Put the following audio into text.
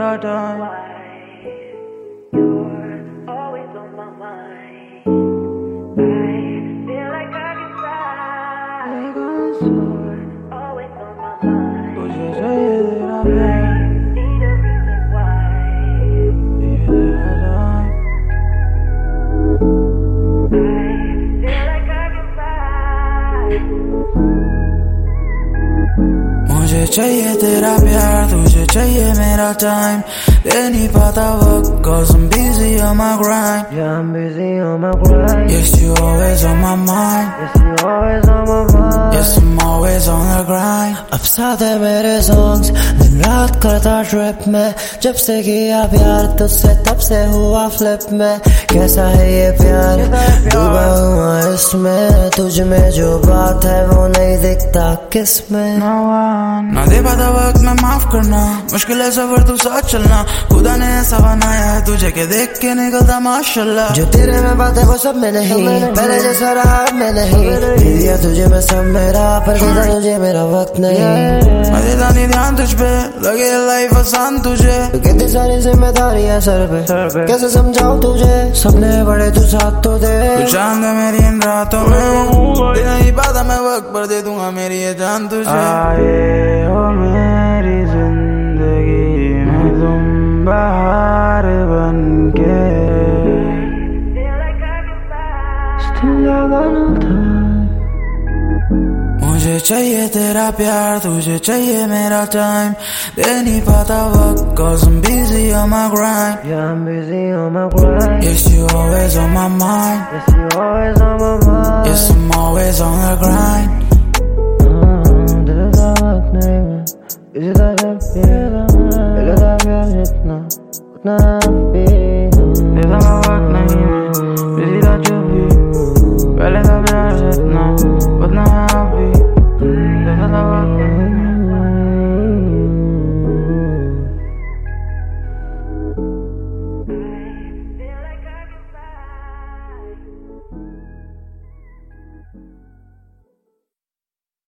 मेरा टाइम। तुझे चाहिए तेरा प्यार, मुझे चाहिए तेरा प्यार, तुझे चाहिए मेरा टाइम। दे नहीं पाता वक्त, cause I'm busy on my grind. Yeah, I'm busy on my grind. Yes, you always on my mind. Yes, you always on my mind. Yes, I'm always on the grind. अब साथ है मेरे songs, दिन रात करता trip में। जब से किया प्यार तुझसे तब से हुआ फ्लिप में। कैसा है ये प्यार, डूबा हुआ इसमें। तुझ में जो बात है वो नहीं दिखता किसमें। ना दे पाता वक्त में माफ करना, मुश्किल है सफर तू साथ चलना। खुदा ने ऐसा बनाया है तुझे के देख के निकलता माशाल्लाह। जो तेरे में बात है वो सब में नहीं, पहले जैसा रहा मैं नहीं। दे दिया तुझे मैं सब मेरा, पर देता तुझे मेरा वक्त नहीं। मैं देता नहीं ध्यान तुझ पे, लगे लाइफ आसान तुझे। तो कितनी सारी जिम्मेदारियां सर पे, कैसे समझाऊं तुझे। सपने बड़े तू साथ तो दे, तू चांद है मेरी इन रातों में। दे नहीं पाता मैं वक्त पर दे दूंगा मेरी ये जान तुझे। आए हो मेरी जिंदगी में तुम बहार बन के, मुझे चाहिए तेरा प्यार, तुझे चाहिए मेरा टाइम। दे नहीं पाता वक्त, cause I'm busy on my grind. Yeah, I'm busy on my grind. Yes, you always on my mind. Yes, you always on my mind. Yes, I'm always on the grind. दिलदा वक्त नहीं मैं, किसी तरह प्यार जितना उतना